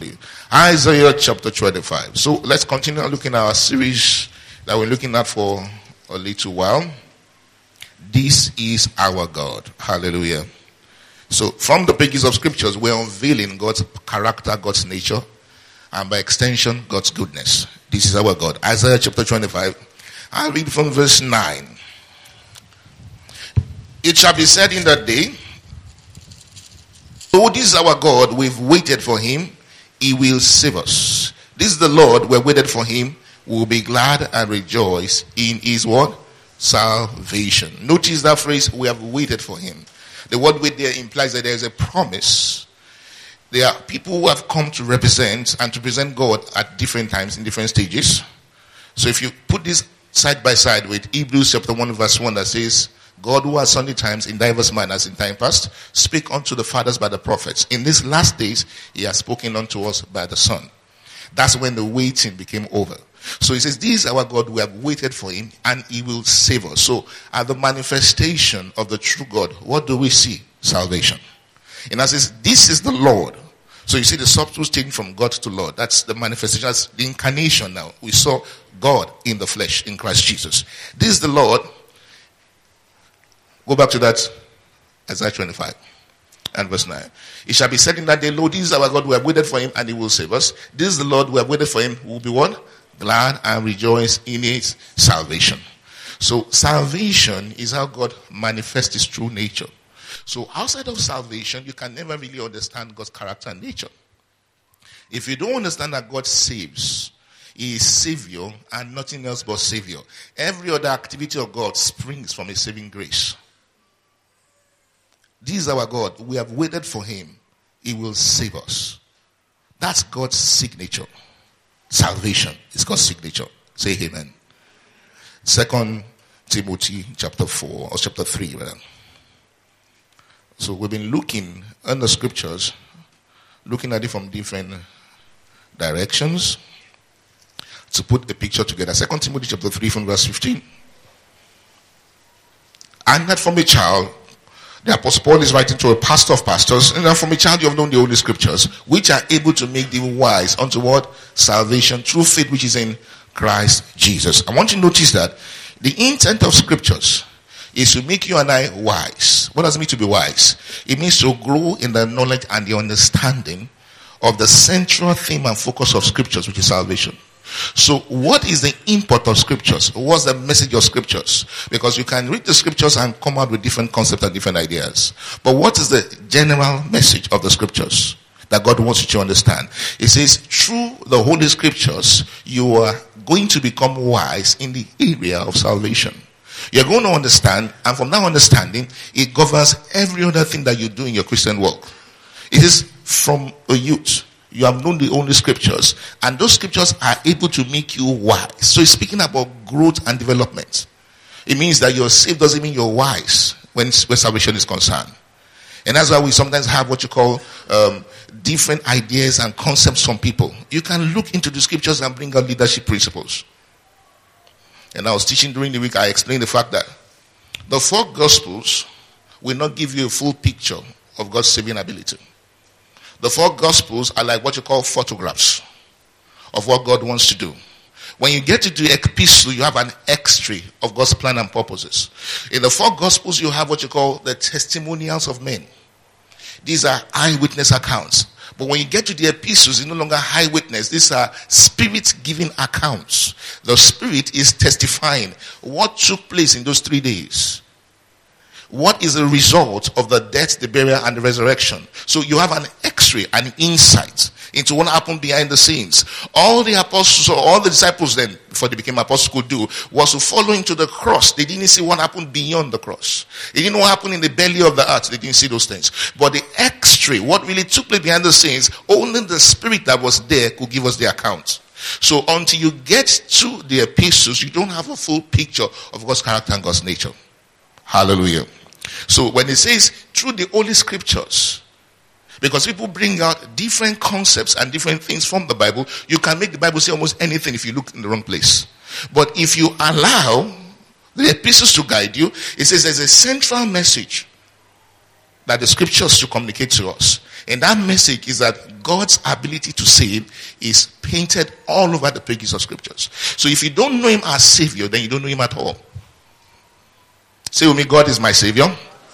today. Isaiah chapter 25. So let's continue looking at our series that we're looking at for a little while. This is our God. Hallelujah. So from the pages of scriptures, we're unveiling God's character, God's nature, and by extension, God's goodness. This is our God. Isaiah chapter 25. I'll read from verse 9. It shall be said in that day, "Oh, this is our God, we've waited for him, he will save us. This is the Lord, we've waited for him, we will be glad and rejoice in his what? Salvation." Notice that phrase, we have waited for him. The word wait there implies that there is a promise. There are people who have come to represent and to present God at different times in different stages. So if you put this side by side with Hebrews chapter 1 verse 1 that says, "God who at sundry times in diverse manners in time past spake unto the fathers by the prophets. In these last days he has spoken unto us by the Son." That's when the waiting became over. So he says, "This is our God, we have waited for him and he will save us." So at the manifestation of the true God, what do we see? Salvation. And as says, "This is the Lord." So you see the subtle change from God to Lord. That's the manifestation. That's the incarnation now. We saw God in the flesh in Christ Jesus. "This is the Lord." Go back to that, Isaiah 25 and verse 9. "It shall be said in that day, Lord, this is our God, we have waited for him and he will save us. This is the Lord, we have waited for him, who will be what? Glad and rejoice in his salvation." So salvation is how God manifests his true nature. So outside of salvation, you can never really understand God's character and nature. If you don't understand that God saves, he is Savior and nothing else but Savior. Every other activity of God springs from a saving grace. This is our God. We have waited for him. He will save us. That's God's signature. Salvation is God's signature. Say amen. 2 Timothy chapter 4 or chapter 3 rather. So we've been looking in the scriptures, looking at it from different directions to put the picture together. 2 Timothy chapter 3 from verse 15. "And that from a child," the Apostle Paul is writing to a pastor of pastors, "and that from a child you have known the Holy Scriptures, which are able to make thee wise unto what? Salvation through faith which is in Christ Jesus." I want you to notice that the intent of Scriptures is to make you and I wise. What does it mean to be wise? It means to grow in the knowledge and the understanding of the central theme and focus of Scriptures, which is salvation. So what is the import of Scriptures? What's the message of Scriptures? Because you can read the Scriptures and come out with different concepts and different ideas. But what is the general message of the Scriptures that God wants you to understand? It says, through the Holy Scriptures, you are going to become wise in the area of salvation. You're going to understand, and from that understanding, it governs every other thing that you do in your Christian walk. It is from a youth. You have known the only Scriptures, and those Scriptures are able to make you wise. So it's speaking about growth and development. It means that you're saved doesn't mean you're wise when salvation is concerned. And that's why we sometimes have what you call different ideas and concepts from people. You can look into the Scriptures and bring out leadership principles. And I was teaching during the week, I explained the fact that the 4 Gospels will not give you a full picture of God's saving ability. The 4 Gospels are like what you call photographs of what God wants to do. When you get to the epistle, you have an X-ray of God's plan and purposes. In the 4 Gospels, you have what you call the testimonials of men. These are eyewitness accounts. But when you get to the epistles, it's no longer eyewitness. These are spirit-giving accounts. The Spirit is testifying what took place in those 3 days. What is the result of the death, the burial, and the resurrection? So you have an X-ray, an insight into what happened behind the scenes. All the apostles, or all the disciples then, before they became apostles, could do was to follow him to the cross. They didn't see what happened beyond the cross. They didn't know what happened in the belly of the earth. They didn't see those things. But the X-ray, what really took place behind the scenes, only the Spirit that was there could give us the account. So until you get to the epistles, you don't have a full picture of God's character and God's nature. Hallelujah. So when it says through the Holy Scriptures, because people bring out different concepts and different things from the Bible, you can make the Bible say almost anything if you look in the wrong place. But if you allow the epistles to guide you, it says there's a central message that the scriptures should communicate to us. And that message is that God's ability to save is painted all over the pages of scriptures. So if you don't know him as Savior, then you don't know him at all. Say with me, God is my Savior.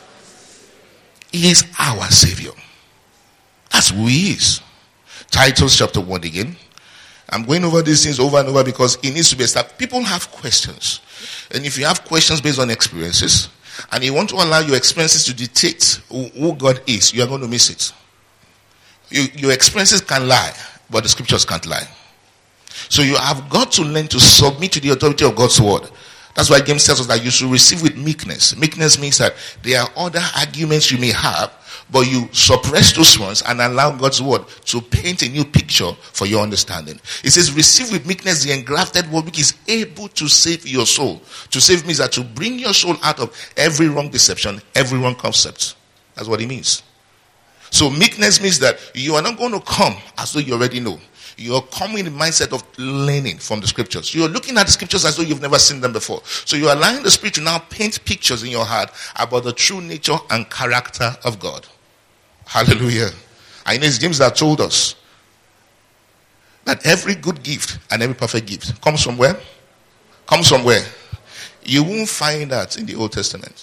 He is our Savior. That's who he is. Titus chapter 1 again. I'm going over these things over and over because it needs to be established. People have questions. And if you have questions based on experiences, and you want to allow your experiences to dictate who God is, you are going to miss it. Your experiences can lie, but the scriptures can't lie. So you have got to learn to submit to the authority of God's word. That's why James tells us that you should receive with meekness. Meekness means that there are other arguments you may have, but you suppress those ones and allow God's word to paint a new picture for your understanding. It says, receive with meekness the engrafted word which is able to save your soul. To save means that to bring your soul out of every wrong deception, every wrong concept. That's what it means. So meekness means that you are not going to come as though you already know. You are coming in the mindset of learning from the scriptures. You are looking at the scriptures as though you've never seen them before. So you are allowing the Spirit to now paint pictures in your heart about the true nature and character of God. Hallelujah. I know it's James that told us that every good gift and every perfect gift comes from where? Comes from where? You won't find that in the Old Testament.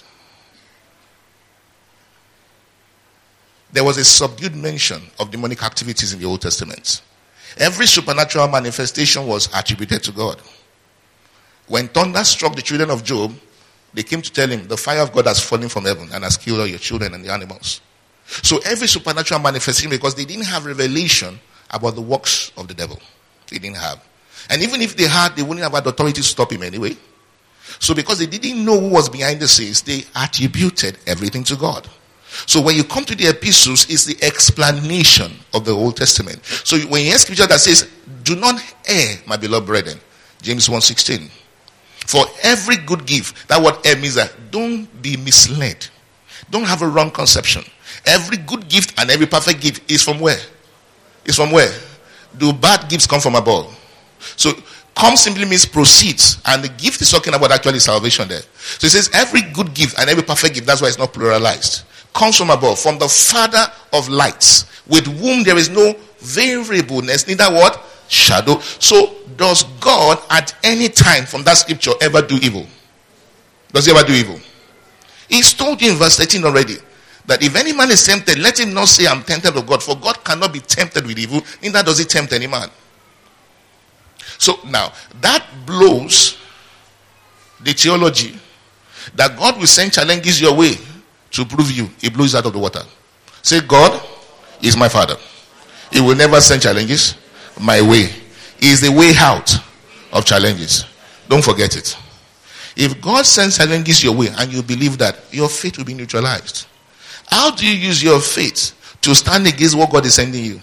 There was a subdued mention of demonic activities in the Old Testament. Every supernatural manifestation was attributed to God. When thunder struck the children of Job, they came to tell him, the fire of God has fallen from heaven and has killed all your children and the animals. So every supernatural manifestation, because they didn't have revelation about the works of the devil. They didn't have. And even if they had, they wouldn't have had authority to stop him anyway. So because they didn't know who was behind the scenes, they attributed everything to God. So when you come to the epistles, it's the explanation of the Old Testament. So when you hear scripture that says, do not err, my beloved brethren, James 1:16. For every good gift, that word err means that don't be misled. Don't have a wrong conception. Every good gift and every perfect gift is from where? Is from where? Do bad gifts come from above? So come simply means proceeds, and the gift is talking about actually salvation there. So it says every good gift and every perfect gift, that's why it's not pluralized, comes from above, from the Father of lights, with whom there is no variableness, neither what? Shadow. So does God at any time from that scripture ever do evil? Does he ever do evil? He's told you in verse 13 already that if any man is tempted, let him not say I'm tempted of God, for God cannot be tempted with evil, neither does he tempt any man. So now that blows the theology that God will send challenges your way to prove you. He blows out of the water. Say, God is my Father. He will never send challenges my way. He is the way out of challenges. Don't forget it. If God sends challenges your way and you believe that, your faith will be neutralized. How do you use your faith to stand against what God is sending you?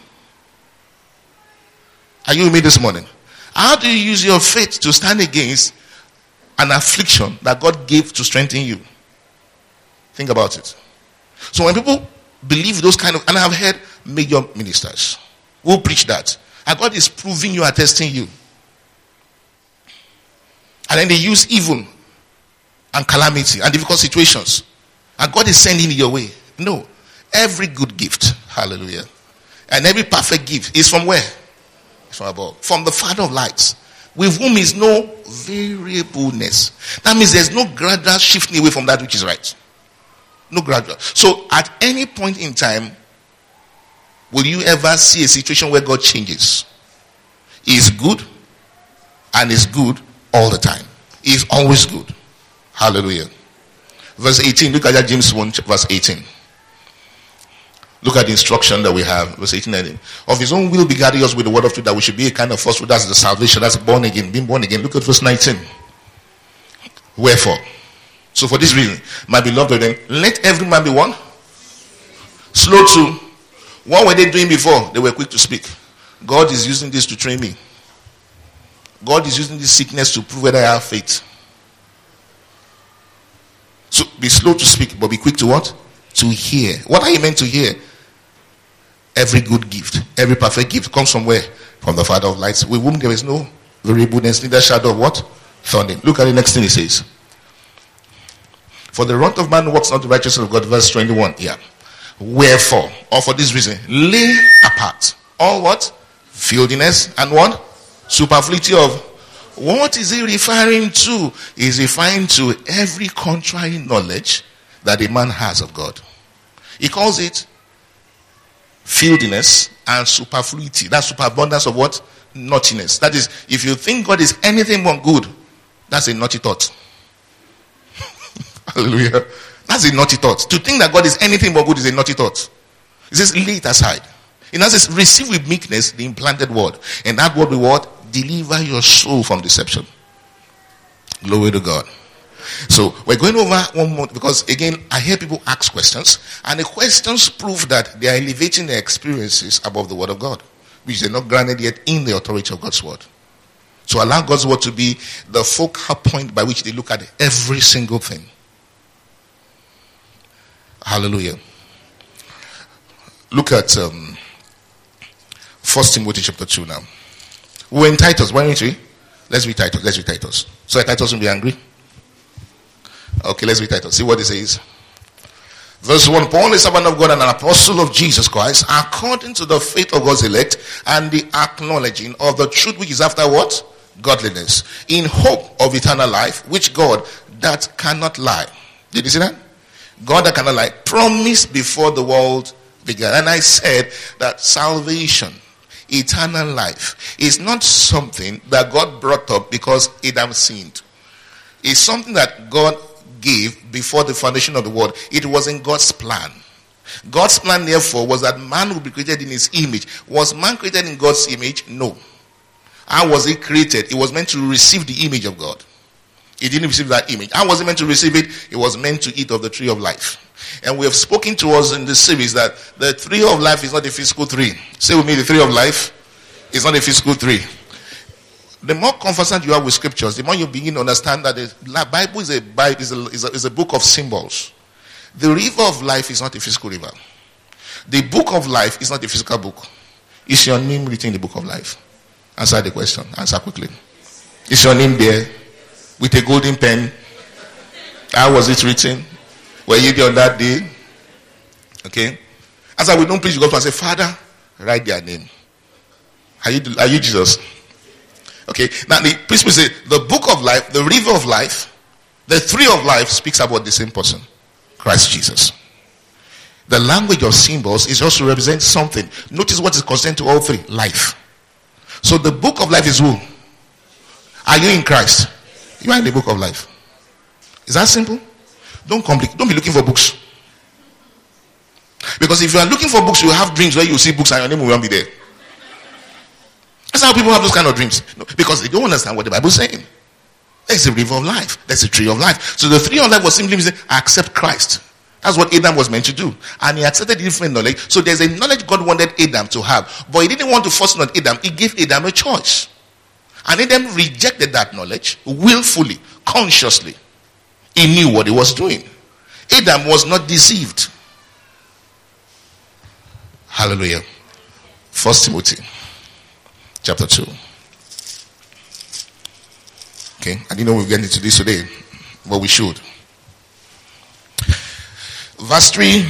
Are you with me this morning? How do you use your faith to stand against an affliction that God gave to strengthen you? Think about it. So when people believe those kind of, and I've heard major ministers who preach that, and God is proving you are testing you. And then they use evil and calamity and difficult situations, and God is sending it your way. No. Every good gift, hallelujah, and every perfect gift is from where? It's from above. From the Father of lights, with whom is no variableness. That means there's no gradual shifting away from that which is right. No gradual. So at any point in time, will you ever see a situation where God changes? He is good, and is good all the time. He is always good. Hallelujah. Verse 18, look at that, James 1 verse 18. Look at the instruction that we have. Verse 18, 19. Of his own will begat us with the word of truth, that we should be a kind of first fruit. That's the salvation. That's born again. Being born again. Look at verse 19. Wherefore? So for this reason, my beloved brethren, let every man be one. Slow to. What were they doing before? They were quick to speak. God is using this to train me. God is using this sickness to prove whether I have faith. So be slow to speak, but be quick to what? To hear. What are you meant to hear? Every good gift, every perfect gift comes from where? From the Father of lights, with whom there is no variableness, neither shadow of what? Turning. Look at the next thing he says. For the wrath of man works not the righteousness of God, verse 21. Yeah. Wherefore, or for this reason, lay apart all what? Filthiness and what? Superfluity of. What is he referring to? He's referring to every contrary knowledge that a man has of God. He calls it filthiness and superfluity. That's superabundance of what? Naughtiness. That is, if you think God is anything but good, that's a naughty thought. Hallelujah. That's a naughty thought. To think that God is anything but good is a naughty thought. It says, lay it aside. It now says, receive with meekness the implanted word. And that word will what? Deliver your soul from deception. Glory to God. So we're going over one more, because again, I hear people ask questions, and the questions prove that they are elevating their experiences above the word of God, which they're not granted yet in the authority of God's word. So allow God's word to be the focal point by which they look at every single thing. Hallelujah. Look at 1 Timothy chapter 2 now. We're in Titus, weren't we? Let's read Titus. So Titus won't be angry. Okay, let's read Titus. See what it says. Verse 1, Paul, a servant of God and an apostle of Jesus Christ, according to the faith of God's elect and the acknowledging of the truth which is after what? Godliness. In hope of eternal life, which God that cannot lie. Did you see that? God that cannot lie promised before the world began. And I said that salvation, eternal life, is not something that God brought up because Adam sinned. It's something that God gave before the foundation of the world. It was in God's plan. God's plan, therefore, was that man would be created in his image. Was man created in God's image? No. How was he created? It was meant to receive the image of God. He didn't receive that image. How was he meant to receive it? It was meant to eat of the tree of life. And we have spoken to us in this series that the tree of life is not a physical tree. Say with me, the tree of life is not a physical tree. The more conversant you are with scriptures, the more you begin to understand that the Bible is a book of symbols. The river of life is not a physical river. The book of life is not a physical book. Is your name written in the book of life? Answer the question. Answer quickly. Is your name there with a golden pen? How was it written? Were you there on that day? Okay. As I will don't please you go and say, Father, write their name. Are you Jesus? Okay. Now the principle is the book of life, the river of life, the tree of life speaks about the same person, Christ Jesus. The language of symbols is also to represent something. Notice what is concerned to all three: life. So the book of life is who? Are you in Christ? You are in the book of life. Is that simple? Don't be looking for books. Because if you are looking for books, you will have dreams where you see books and your name will not be there. That's how people have those kind of dreams. No, because they don't understand what the Bible is saying. There's a river of life. There's a tree of life. So the tree of life was simply saying, accept Christ. That's what Adam was meant to do. And he accepted different knowledge. So there's a knowledge God wanted Adam to have. But he didn't want to force it on Adam. He gave Adam a choice. And Adam rejected that knowledge willfully, consciously. He knew what he was doing. Adam was not deceived. Hallelujah. 1 Timothy chapter 2. Okay, I didn't know we were getting into this today, but we should. Verse 3.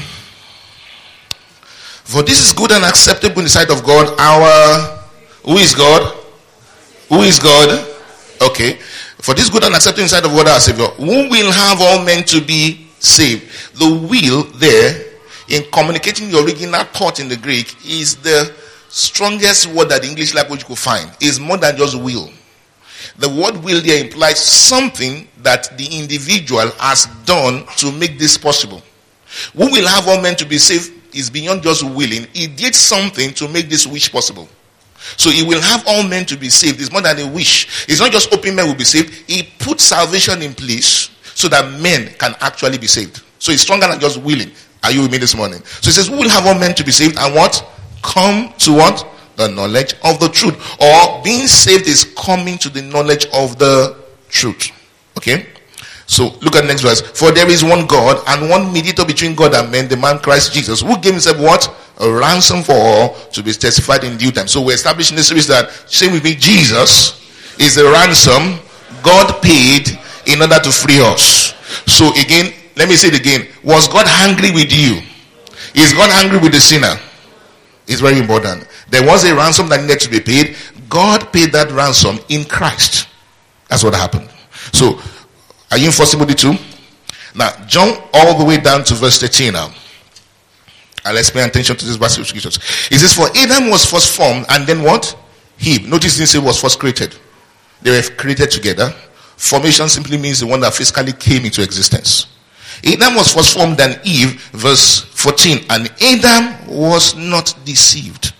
For this is good and acceptable in the sight of God, who is God? Who is God? Okay. For this good and acceptable in the sight of God our Savior, who will have all men to be saved. The will there, in communicating the original thought in the Greek, is the strongest word that the English language could find. Is more than just will. The word will there implies something that the individual has done to make this possible. Who will have all men to be saved is beyond just willing. He did something to make this wish possible. So he will have all men to be saved. It's more than a wish. It's not just hoping men will be saved. He put salvation in place so that men can actually be saved. So it's stronger than just willing. Are you with me this morning? So it says, who will have all men to be saved and what? Come to what? The knowledge of the truth. Or being saved is coming to the knowledge of the truth. Okay? So look at the next verse. For there is one God and one mediator between God and men, the man Christ Jesus, who gave himself what? A ransom for all, to be testified in due time. So we're establishing this series that, say with me, Jesus is the ransom God paid in order to free us. So again, let me say it again. Was God angry with you? Is God angry with the sinner? It's very important. There was a ransom that needed to be paid. God paid that ransom in Christ. That's what happened. So, are you in 1 Timothy 2? Now, jump all the way down to verse 13 now. And let's pay attention to this verse of scriptures. It says, for Adam was first formed, and then what? Eve. Notice it didn't say was first created. They were created together. Formation simply means the one that physically came into existence. Adam was first formed, then Eve, verse 14. And Adam was not deceived.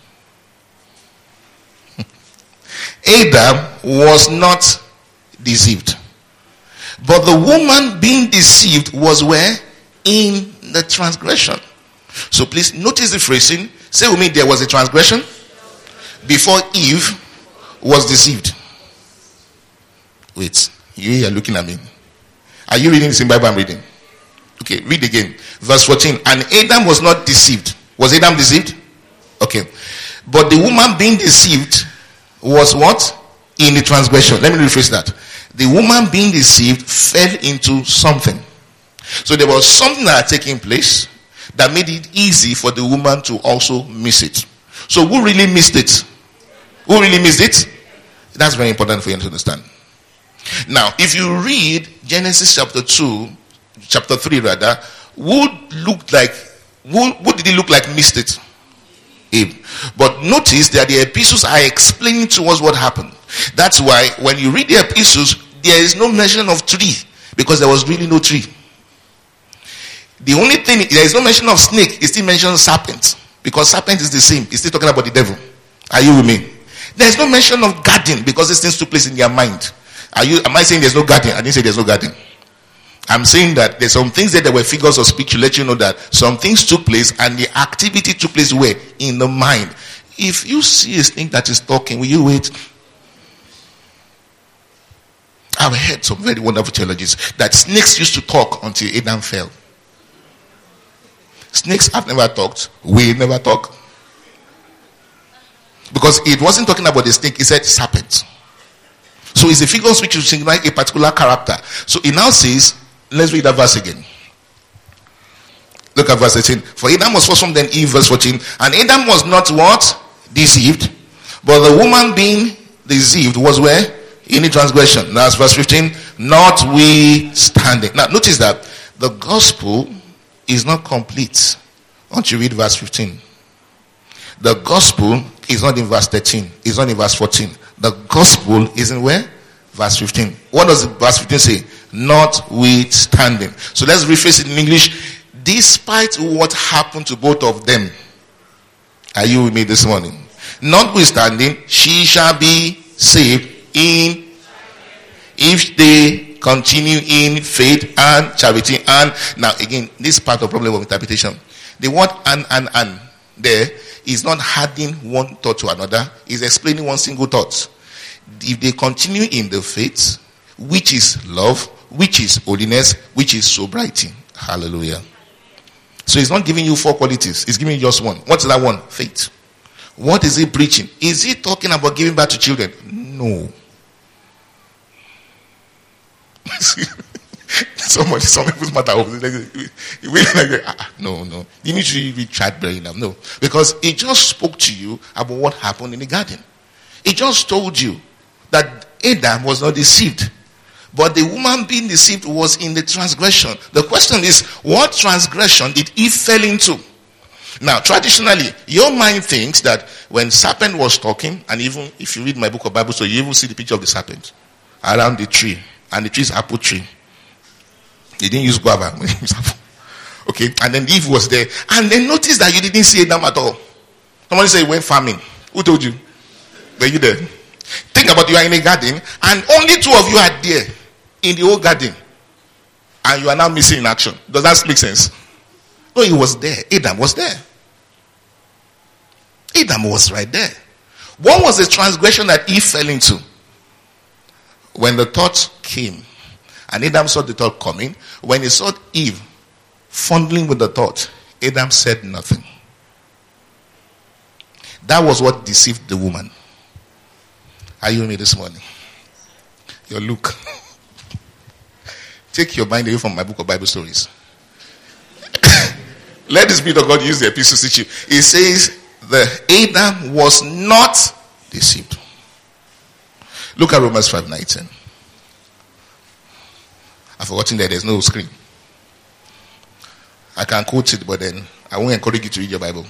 Adam was not deceived. But the woman being deceived was where? In the transgression. So please notice the phrasing. Say with me, there was a transgression before Eve was deceived. Wait, you are looking at me. Are you reading the same Bible I'm reading? Okay, read again. Verse 14. And Adam was not deceived. Was Adam deceived? Okay. But the woman being deceived was what? In the transgression. Let me rephrase that. The woman being deceived fell into something. So there was something that had taken place that made it easy for the woman to also miss it. So who really missed it? Who really missed it? That's very important for you to understand. Now, if you read Genesis chapter 3 rather, who did it look like missed it? Eve. But notice that the epistles are explaining to us what happened. That's why when you read the epistles, there is no mention of tree, because there was really no tree. The only thing, there is no mention of snake, it still mentions serpent, because serpent is the same. It's still talking about the devil. Are you with me? There is no mention of garden, because these things took place in their mind. Am I saying there's no garden? I didn't say there's no garden. I'm saying that there's some things that were figures of speech to let you know that some things took place and the activity took place where? In the mind. If you see a snake that is talking, will you wait? I've heard some very wonderful theologies that snakes used to talk until Adam fell. Snakes have never talked. We never talk. Because it wasn't talking about the snake, it said serpent. So it's a figure of speech to signify a particular character. So it now says, let's read that verse again. Look at verse 18. For Adam was first formed, then Eve, verse 14. And Adam was not what? Deceived. But the woman being deceived was where? In the transgression. Now it's verse 15. Notwithstanding. Now notice that the gospel is not complete until you read verse 15. The gospel is not in verse 13. It's not in verse 14. The gospel is in where? Verse 15. What does verse 15 say? Notwithstanding. So let's rephrase it in English. Despite what happened to both of them. Are you with me this morning? Notwithstanding, she shall be saved if they continue in faith and charity. And now again, this part of problem of interpretation. The word and there is not adding one thought to another. It's explaining one single thought. If they continue in the faith, which is love, which is holiness, which is sobriety. Hallelujah. So it's not giving you four qualities. It's giving you just one. What's that one? Faith. What is he preaching? Is he talking about giving back to children? No. Some people's matter. No. You need to be tried brain now. No. Because it just spoke to you about what happened in the garden. It just told you that Adam was not deceived. But the woman being deceived was in the transgression. The question is, what transgression did Eve fell into? Now, traditionally, your mind thinks that when serpent was talking, and even if you read my book of Bible, so you even see the picture of the serpent around the tree, and the tree is apple tree. They didn't use guava when they used apple. Okay, and then Eve was there, and then notice that you didn't see Adam at all. Somebody say, went farming. Who told you? Were you there? Think about you are in a garden, and only two of you are there in the whole garden, and you are now missing in action. Does that make sense? No, he was there. Adam was there. Adam was right there. What was the transgression that Eve fell into? When the thought came, and Adam saw the thought coming, when he saw Eve fondling with the thought, Adam said nothing. That was what deceived the woman. Are you with me this morning? Your look. Take your mind away from my book of Bible stories. Let the Spirit of God use the epistle to teach you. It says the Adam was not deceived. Look at Romans 5:19. I've forgotten that there's no screen. I can quote it, but then I won't encourage you to read your Bible.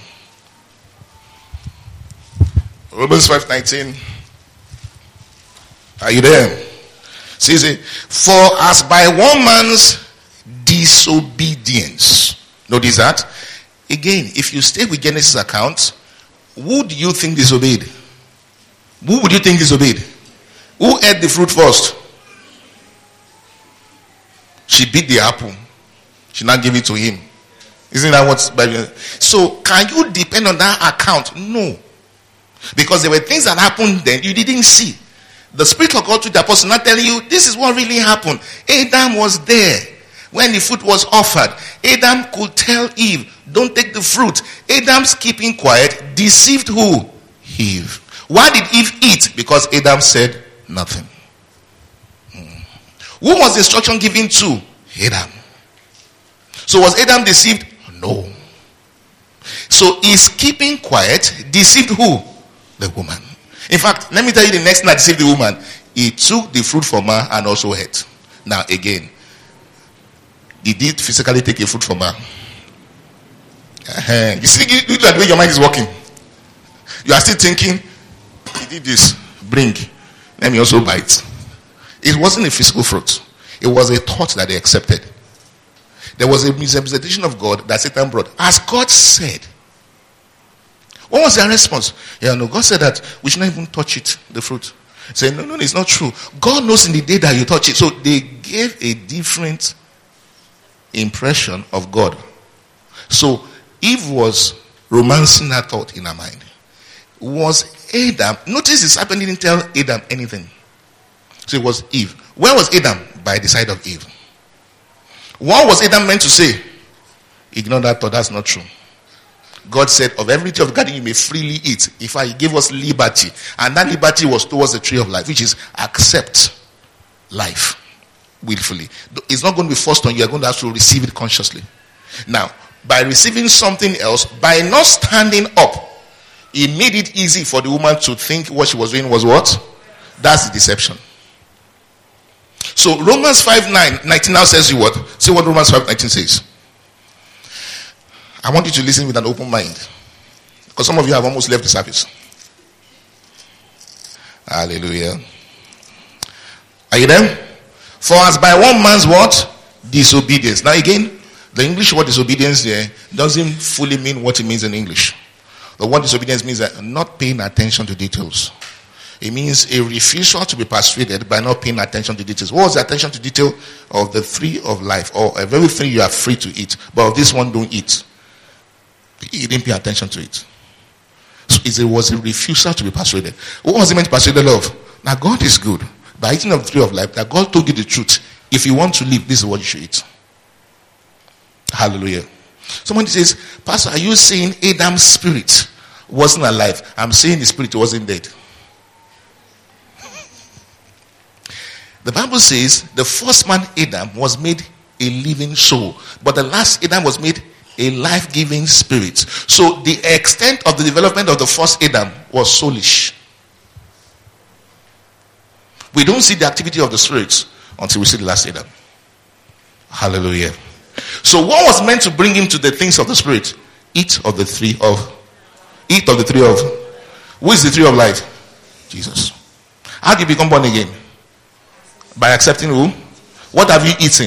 Romans 5:19. Are you there? Says it, for as by one man's disobedience. Notice that. Again, if you stay with Genesis account, who do you think disobeyed? Who would you think disobeyed? Who ate the fruit first? She bit the apple. She not gave it to him. Isn't that what's Bible? So can you depend on that account? No. Because there were things that happened then you didn't see. The Spirit of God to the apostle not telling you this is what really happened. Adam was there when the fruit was offered. Adam could tell Eve, don't take the fruit. Adam's keeping quiet deceived who? Eve. Why did Eve eat? Because Adam said nothing. Who was the instruction given to? Adam. So was Adam deceived? No. So is keeping quiet deceived who? The woman. In fact, let me tell you the next thing that deceived the woman. He took the fruit from her and also ate. Now again, did he physically take a fruit from her? You see, look at the way your mind is working. You are still thinking, he did this, bring, let me also bite. It wasn't a physical fruit. It was a thought that they accepted. There was a misrepresentation of God that Satan brought. As God said. What was their response? Yeah, no, God said that we should not even touch it, the fruit. Say, no, it's not true. God knows in the day that you touch it. So they gave a different impression of God. So Eve was romancing that thought in her mind. Was Adam, notice the serpent didn't tell Adam anything. So it was Eve. Where was Adam? By the side of Eve. What was Adam meant to say? Ignore that thought, that's not true. God said, of every tree of the garden you may freely eat. In fact, he gave us liberty. And that liberty was towards the tree of life, which is accept life willfully. It's not going to be forced on you. You're going to have to receive it consciously. Now, by receiving something else, by not standing up, he made it easy for the woman to think what she was doing was what? That's the deception. So Romans 5:19 now says you what? See what Romans 5:19 says. I want you to listen with an open mind. Because some of you have almost left the service. Hallelujah. Are you there? For as by one man's what? Disobedience. Now again, the English word disobedience there doesn't fully mean what it means in English. The word disobedience means that not paying attention to details. It means a refusal to be persuaded by not paying attention to details. What was the attention to detail of the tree of life? Or of everything you are free to eat. But of this one, don't eat. He didn't pay attention to it. So it was a refusal to be persuaded. What was he meant to persuade of? Now God is good. By eating of the tree of life, that God told you the truth. If you want to live, this is what you should eat. Hallelujah. Somebody says, Pastor, are you saying Adam's spirit wasn't alive? I'm saying the spirit wasn't dead. The Bible says the first man Adam was made a living soul, but the last Adam was made a life-giving spirit. So the extent of the development of the first Adam was soulish. We don't see the activity of the spirit until we see the last Adam. Hallelujah. So what was meant to bring him to the things of the spirit? Eat of the tree of. Who is the tree of life? Jesus. How do you become born again? By accepting who? What have you eaten?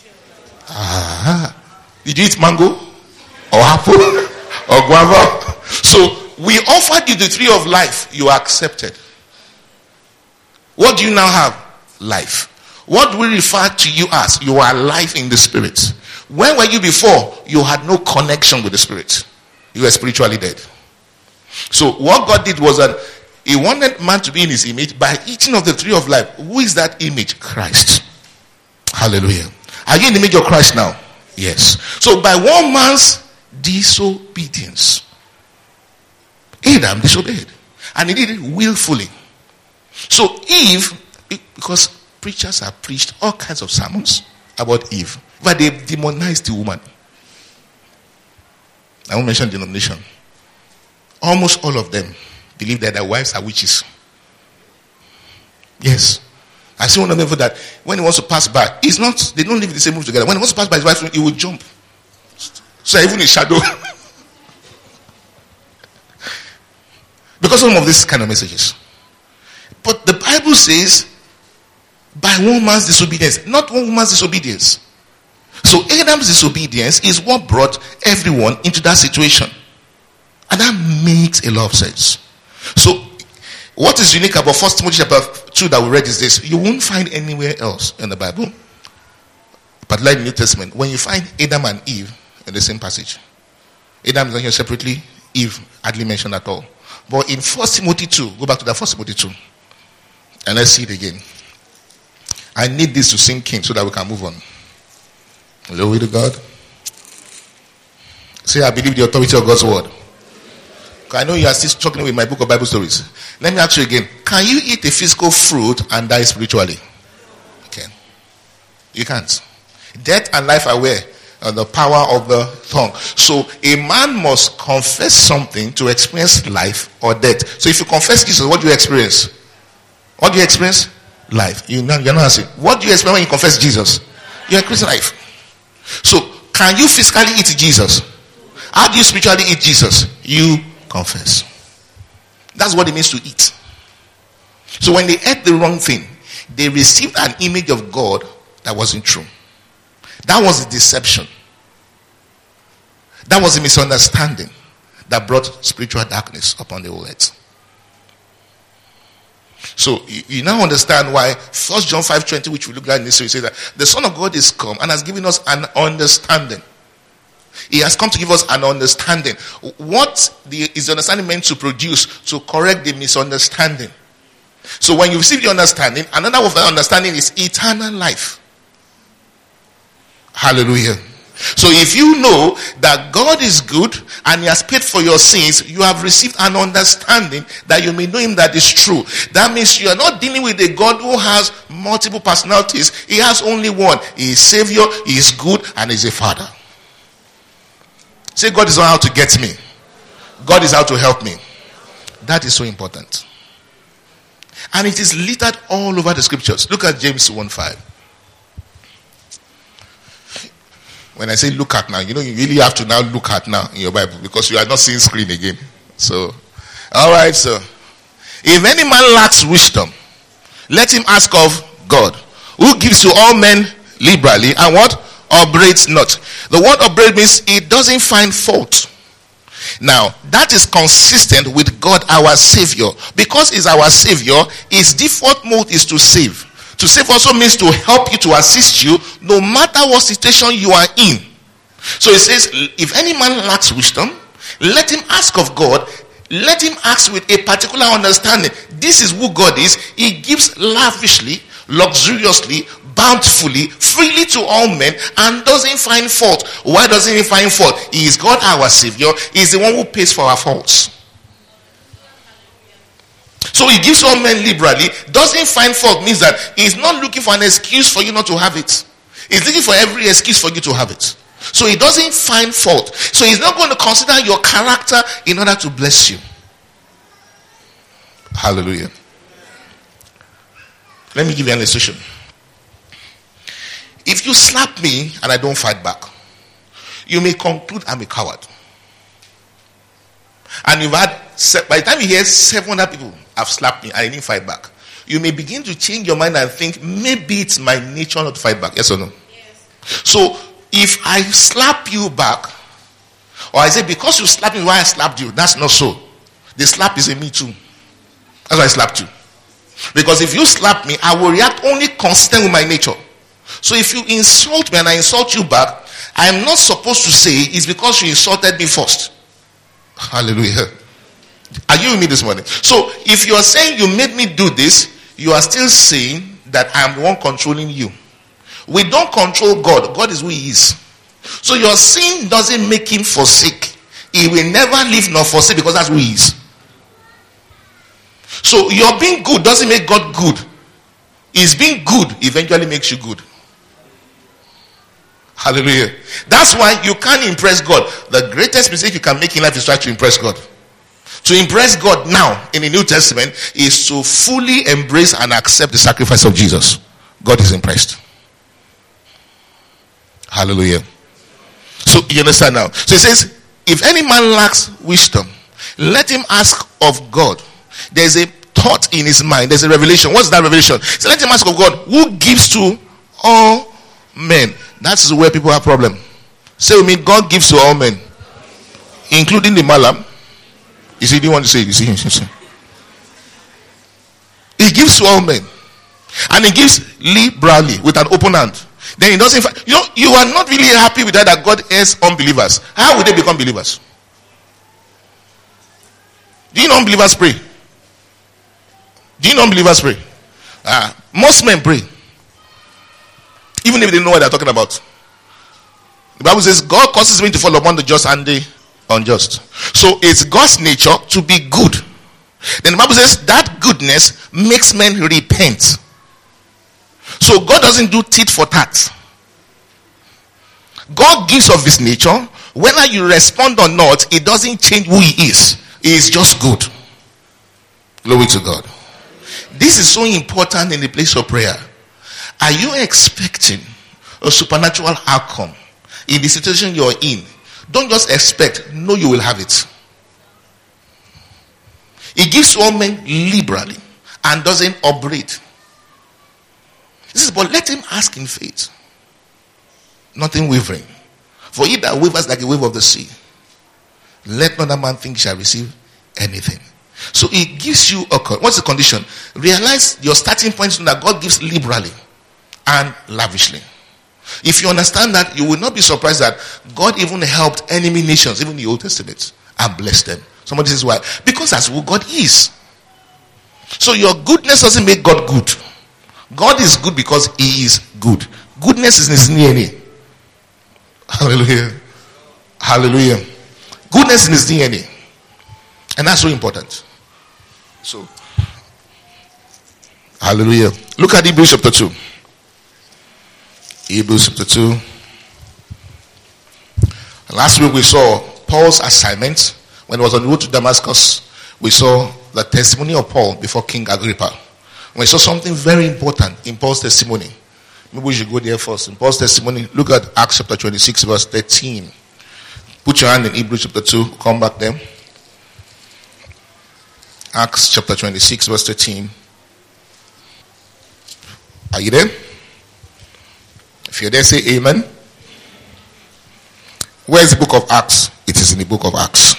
Did you eat mango? Or apple? Or guava? So we offered you the tree of life. You accepted. What do you now have? Life. What do we refer to you as? You are life in the spirit. When were you before? You had no connection with the spirit. You were spiritually dead. So what God did was that he wanted man to be in his image by eating of the tree of life. Who is that image? Christ. Hallelujah. Are you in the image of Christ now? Yes. So by one man's disobedience, Adam disobeyed. And he did it willfully. So Eve, because preachers have preached all kinds of sermons about Eve, but they demonized the woman. I won't mention denomination. Almost all of them believe that their wives are witches. Yes. I see one of them that when he wants to pass by, they don't live in the same room together. When he wants to pass by his wife, he will jump. So even in shadow. Because of some of these kind of messages. But the Bible says, by one man's disobedience, not one woman's disobedience. So Adam's disobedience is what brought everyone into that situation. And that makes a lot of sense. So, what is unique about 1 Timothy chapter 2 that we read is this. You won't find anywhere else in the Bible, but like the New Testament, when you find Adam and Eve in the same passage. Adam is mentioned separately, Eve hardly mentioned at all. But in 1 Timothy 2, go back to that 1 Timothy 2, and let's see it again. I need this to sink in so that we can move on. Glory to God. Say, I believe the authority of God's word. I know you are still struggling with my book of Bible stories. Let me ask you again. Can you eat a physical fruit and die spiritually? Okay. You can't. Death and life are where? The power of the tongue. So a man must confess something to experience life or death. So if you confess Jesus, what do you experience? What do you experience? Life. You're not answering. What do you experience when you confess Jesus? You experience life. So can you physically eat Jesus? How do you spiritually eat Jesus? You confess. That's what it means to eat. So when they ate the wrong thing, they received an image of God that wasn't true. That was the deception. That was the misunderstanding that brought spiritual darkness upon the whole earth. So you now understand why 1 John 5:20, which we looked at in this, says that the Son of God is come and has given us an understanding. He has come to give us an understanding. What is the understanding meant to produce? To correct the misunderstanding. So when you receive the understanding, another of that understanding is eternal life. Hallelujah. So if you know that God is good and he has paid for your sins, you have received an understanding that you may know him that is true. That means you are not dealing with a God who has multiple personalities. He has only one. He is Savior, he is good, and he is a Father. Say, God is not out to get me. God is out to help me. That is so important. And it is littered all over the scriptures. Look at James 1:5. When I say look at now, you really have to now look at now in your Bible because you are not seeing screen again. So, alright, so if any man lacks wisdom, let him ask of God, who gives to all men liberally and what? Upbraids not. The word upbraid means it doesn't find fault. Now, that is consistent with God, our Savior. Because he's our Savior, his default mode is to save. To save also means to help you, to assist you, no matter what situation you are in. So it says, if any man lacks wisdom, let him ask of God. Let him ask with a particular understanding. This is who God is. He gives lavishly, luxuriously, bountifully, freely to all men, and doesn't find fault. Why doesn't he find fault? He is God, our Savior. He is the one who pays for our faults. So he gives all men liberally. Doesn't find fault means that he's not looking for an excuse for you not to have it. He's looking for every excuse for you to have it. So he doesn't find fault. So he's not going to consider your character in order to bless you. Hallelujah. Let me give you an illustration. If you slap me and I don't fight back, you may conclude I'm a coward. And you've had, by the time you hear 700 people have slapped me and I didn't fight back, you may begin to change your mind and think, maybe it's my nature not to fight back. Yes or no? Yes. So, if I slap you back, or I say, because you slapped me, why I slapped you, that's not so. The slap is a me too. That's why I slapped you. Because if you slap me, I will react only consistent with my nature. So if you insult me and I insult you back, I am not supposed to say it's because you insulted me first. Hallelujah. Are you with me this morning? So if you are saying you made me do this, you are still saying that I am the one controlling you. We don't control God. God is who he is. So your sin doesn't make him forsake. He will never leave nor forsake because that's who he is. So your being good doesn't make God good. His being good eventually makes you good. Hallelujah. That's why you can't impress God. The greatest mistake you can make in life is try to impress God. To impress God now in the New Testament is to fully embrace and accept the sacrifice of Jesus. God is impressed. Hallelujah. So you understand now. So it says, if any man lacks wisdom, let him ask of God. There's a thought in his mind. There's a revelation. What's that revelation? So let him ask of God, who gives to all men. That's where people have problem. Say with me, God gives to all men, including the malam. You see, he didn't want to say it. You see. He gives to all men. And he gives liberally with an open hand. Then he doesn't, you are not really happy with that God has unbelievers. How would they become believers? Do you know unbelievers pray? Do you know unbelievers pray? Most men pray. Even if they know what they're talking about. The Bible says God causes men to fall upon the just and the unjust. So it's God's nature to be good. Then the Bible says that goodness makes men repent. So God doesn't do tit for tat. God gives of his nature. Whether you respond or not, it doesn't change who he is. He is just good. Glory to God. This is so important in the place of prayer. Are you expecting a supernatural outcome in the situation you're in? Don't just expect. Know you will have it. He gives to all men liberally and doesn't upbraid. This is, but let him ask in faith, nothing wavering. For he that wavers like a wave of the sea, let not a man think he shall receive anything. So he gives you what's the condition? Realize your starting point is that God gives liberally and lavishly. If you understand that, you will not be surprised that God even helped enemy nations, even the Old Testament, and blessed them. Somebody says why? Because that's who God is. So your goodness doesn't make God good. God is good because he is good. Goodness is in his DNA. Hallelujah. Hallelujah. Goodness in his DNA. And that's so important. So, hallelujah. Look at Hebrews chapter 2. Hebrews chapter 2. Last week we saw Paul's assignment. When he was on the road to Damascus, we saw the testimony of Paul before King Agrippa. We saw something very important in Paul's testimony. Maybe we should go there first. In Paul's testimony, look at Acts chapter 26 verse 13. Put your hand in Hebrews chapter 2. Come back there. Acts chapter 26 verse 13. Are you there? If you're there, say amen. Where is the book of Acts? It is in the book of Acts.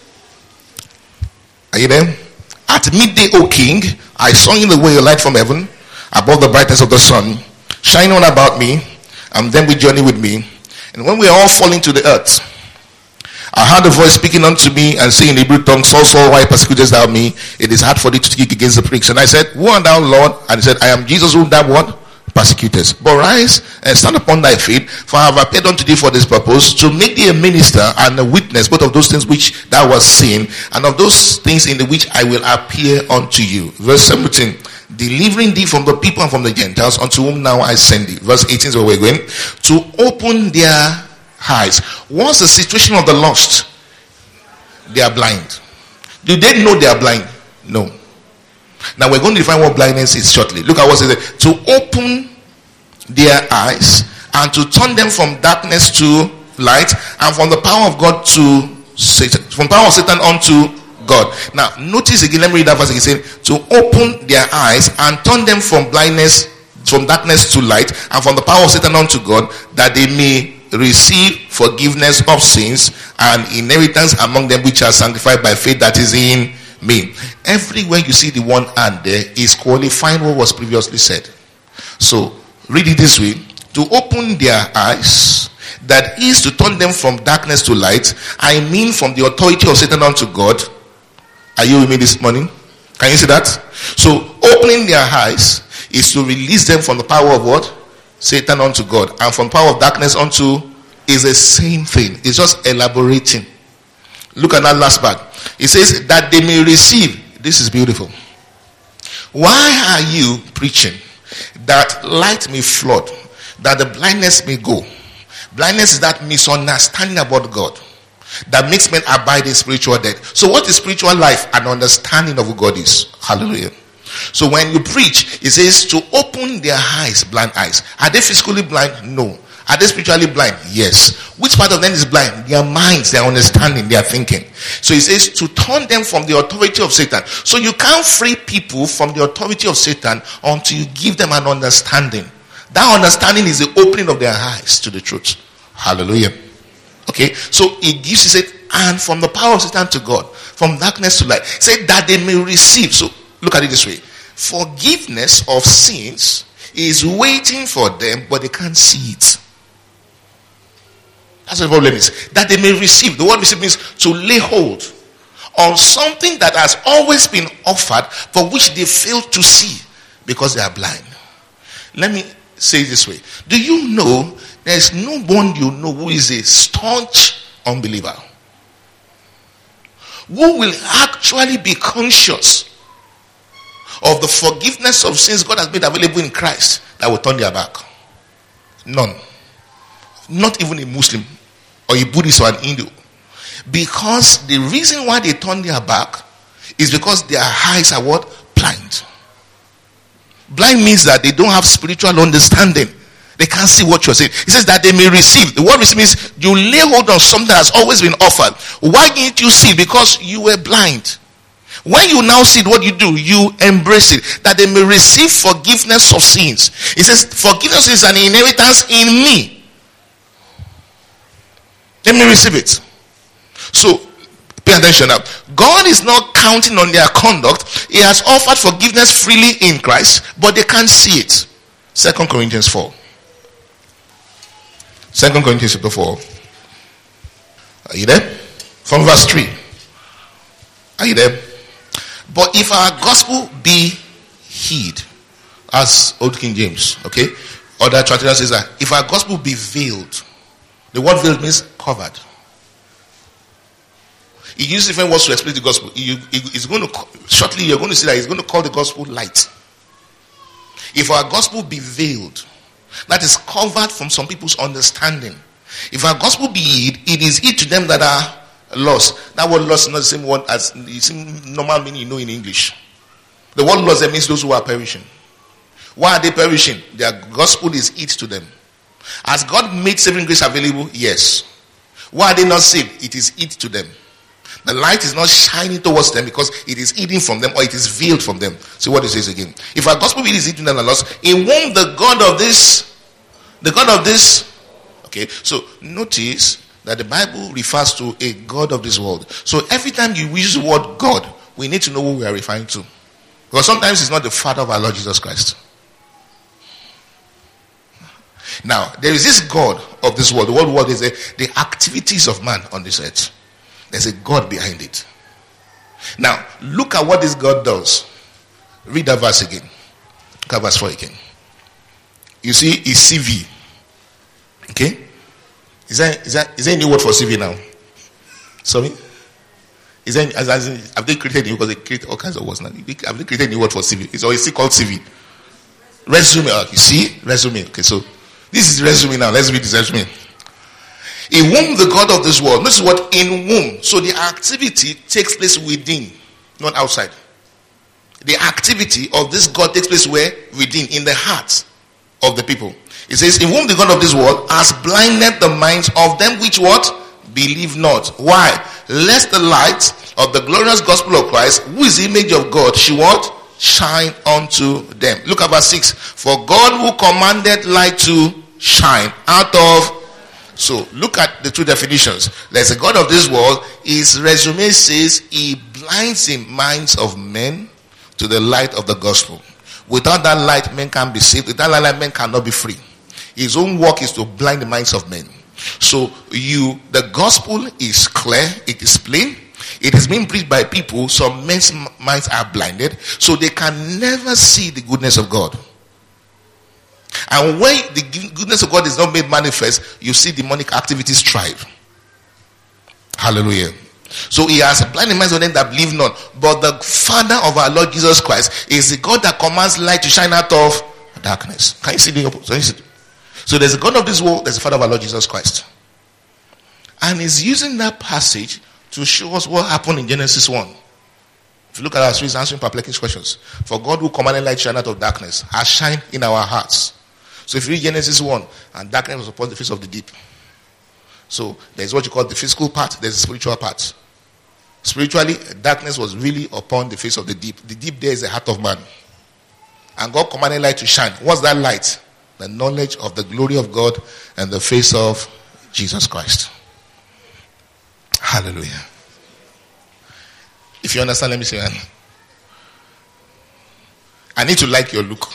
Are you there? At midday, O king, I saw in the way a light from heaven, above the brightness of the sun, shine on about me, and then we journey with me. And when we are all falling to the earth, I heard a voice speaking unto me and saying in Hebrew tongue, Saul, Saul, why persecutest thou me? It is hard for thee to kick against the pricks. And I said, who art thou, Lord? And he said, I am Jesus whom thou what? Persecutest. But rise and stand upon thy feet, for I have appeared unto thee for this purpose, to make thee a minister and a witness, both of those things which thou hast seen, and of those things in the which I will appear unto you. Verse 17, delivering thee from the people and from the Gentiles, unto whom now I send thee. Verse 18 is where we're going. To open their eyes. What's the situation of the lost? They are blind. Do they know they are blind? No. Now we're going to define what blindness is shortly. Look at what it says. To open their eyes and to turn them from darkness to light, and from the power of God to Satan, from power of Satan unto God. Now notice again, let me read that verse again. Say, to open their eyes and turn them from blindness, from darkness to light, and from the power of Satan unto God, that they may receive forgiveness of sins and inheritance among them which are sanctified by faith that is in me. Everywhere you see the one hand there is qualifying what was previously said. So read it this way. To open their eyes, that is to turn them from darkness to light. I mean from the authority of Satan unto God. Are you with me this morning? Can you see that? So opening their eyes is to release them from the power of what? Satan unto God. And from power of darkness unto is the same thing. It's just elaborating. Look at that last part. It says that they may receive. This is beautiful. Why are you preaching that light may flood, that the blindness may go, Blindness is that misunderstanding about God that makes men abide in spiritual death. So what is spiritual life? An understanding of who God is. Hallelujah. So when you preach, it says to open their eyes, blind eyes. Are they physically blind? No. Are they spiritually blind? Yes. Which part of them is blind? Their minds, their understanding, their thinking. So it says to turn them from the authority of Satan. So you can't free people from the authority of Satan until you give them an understanding. That understanding is the opening of their eyes to the truth. Hallelujah. Okay, so it gives, he said, and from the power of Satan to God, from darkness to light. Say that they may receive. So look at it this way. Forgiveness of sins is waiting for them, but they can't see it. That's what the problem is. That they may receive. The word receive means to lay hold on something that has always been offered, for which they fail to see because they are blind. Let me say it this way. Do you know there is no one you know who is a staunch unbeliever, who will actually be conscious of the forgiveness of sins God has made available in Christ, that will turn their back? None. Not even a Muslim or a Buddhist or an Hindu. Because the reason why they turn their back is because their eyes are what? Blind. Blind means that they don't have spiritual understanding. They can't see what you're saying. It says that they may receive. The word receive means you lay hold on something that has always been offered. Why didn't you see? Because you were blind. When you now see what you do, you embrace it. That they may receive forgiveness of sins. It says forgiveness is an inheritance in me. Let me receive it. So pay attention now. God is not counting on their conduct. He has offered forgiveness freely in Christ, but they can't see it. 2 Corinthians 4. 2 Corinthians chapter 4. Are you there? From verse 3. Are you there? But if our gospel be hid, as Old King James, okay? Other translation says that if our gospel be veiled, the word veiled means covered. He uses different words to explain the gospel. He's going to, shortly you're going to see that he's going to call the gospel light. If our gospel be veiled, that is covered from some people's understanding. If our gospel be hid, it is hid to them that are lost. That word lost is not the same word as the same normal meaning you know in English. The word lost means those who are perishing. Why are they perishing? Their gospel is hid to them. Has God made saving grace available? Yes. Why are they not saved? It is hid to them. The light is not shining towards them because it is hidden from them, or it is veiled from them. See what it says again. If our gospel is hidden them and lost, in whom the God of this, okay, so notice that the Bible refers to a God of this world. So every time you use the word God, we need to know who we are referring to. Because sometimes it's not the Father of our Lord Jesus Christ. Now, there is this God of this world. The world is the activities of man on this earth. There's a God behind it. Now, look at what this God does. Read that verse again. Look at verse 4 again. You see, it's CV. Okay? Is there any word for CV now? Sorry? Have they created new? Because they create all kinds of words now. Have they created a new word for CV? It's always called CV. Resume. You see? Resume. Okay, so this is resume now. Let's read this resume. In whom the God of this world. This is what in whom. So the activity takes place within, not outside. The activity of this God takes place where? Within, in the heart of the people. It says, in whom the God of this world has blinded the minds of them which what? Believe not. Why? Lest the light of the glorious gospel of Christ, who is the image of God, should what? Shine unto them. Look at verse 6. For God who commanded light to shine out of. So look at the two definitions. There's a God of this world. His resume says he blinds the minds of men to the light of the gospel. Without that light, men can't be saved. Without that light, men cannot be free. His own work is to blind the minds of men. So the gospel is clear. It is plain. It is being preached by people. Some men's minds are blinded, so they can never see the goodness of God. And when the goodness of God is not made manifest, you see demonic activities thrive. Hallelujah. So he has blinded minds of them that believe not. But the Father of our Lord Jesus Christ is the God that commands light to shine out of darkness. Can you see the opposite? So there's a God of this world, there's the Father of our Lord Jesus Christ. And he's using that passage to show us what happened in Genesis 1. If you look at our streets answering perplexing questions. For God who commanded light shine out of darkness has shined in our hearts. So if you read Genesis 1, and darkness was upon the face of the deep. So there's what you call the physical part, there's the spiritual part. Spiritually, darkness was really upon the face of the deep. The deep there is the heart of man. And God commanded light to shine. What's that light? The knowledge of the glory of God and the face of Jesus Christ. Hallelujah. If you understand, let me say, I need to like your look.